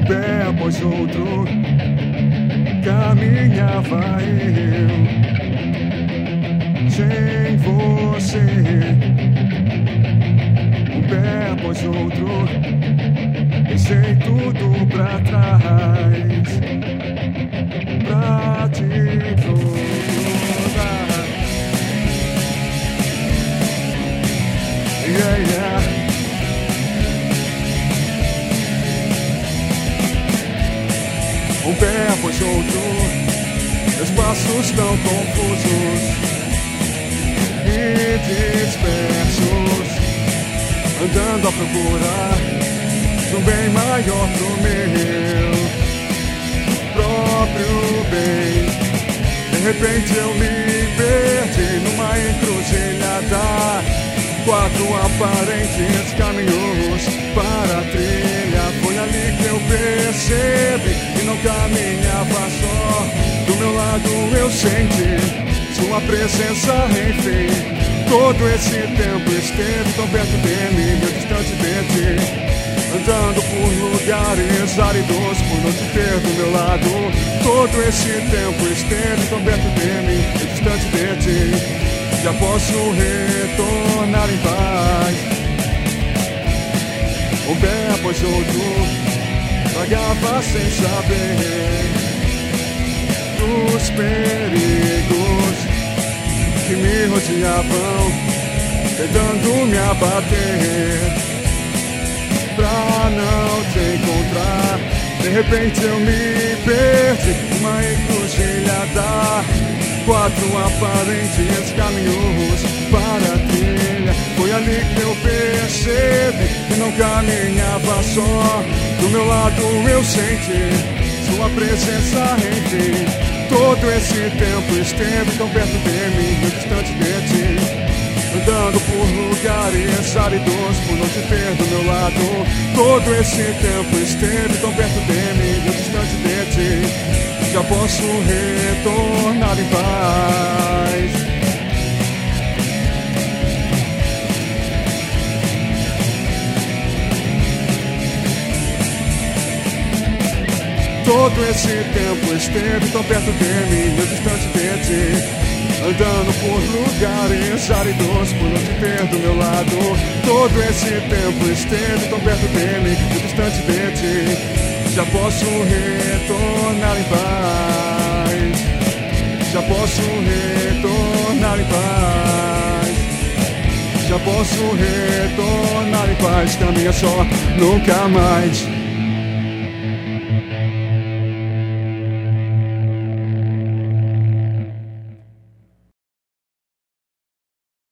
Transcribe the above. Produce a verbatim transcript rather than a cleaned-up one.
pé após outro, caminhava eu sem você. Um pé após outro, deixei tudo pra trás pra te provar. Yeah, yeah. Um pé após outro, meus passos tão confusos e dispersos, andando à procura de um bem maior pro meu próprio bem. De repente eu me perdi numa encruzilhada, quatro aparentes caminhos para a trilha. Foi ali que eu percebi que não caminhava só. Do meu lado eu senti sua presença, enfim. Todo esse tempo esteve tão perto de mim, eu distante de ti, andando por lugares áridos por não te ter do meu lado. Todo esse tempo esteve tão perto de mim, eu distante de ti, já posso retornar em paz. Um pé após outro, vagava sem saber dos perigos que me rodeavam, tentando me abater pra não te encontrar. De repente eu me perdi numa encruzilhada, quatro aparentes caminhos para a trilha. Foi ali que eu percebi que não caminhava só. Do meu lado eu senti sua presença, enfim. Todo esse tempo esteve tão perto de mim, eu distante de ti, andando por lugares áridos por não te ter do meu lado. Todo esse tempo esteve tão perto de mim, eu distante de ti, já posso retornar em paz. Todo esse tempo esteve tão perto de mim, eu distante de ti, andando por lugares áridos por não te ter do meu lado. Todo esse tempo esteve tão perto de mim, eu distante de ti, já posso retornar em paz. Já posso retornar em paz. Já posso retornar em paz. Caminha só, nunca mais.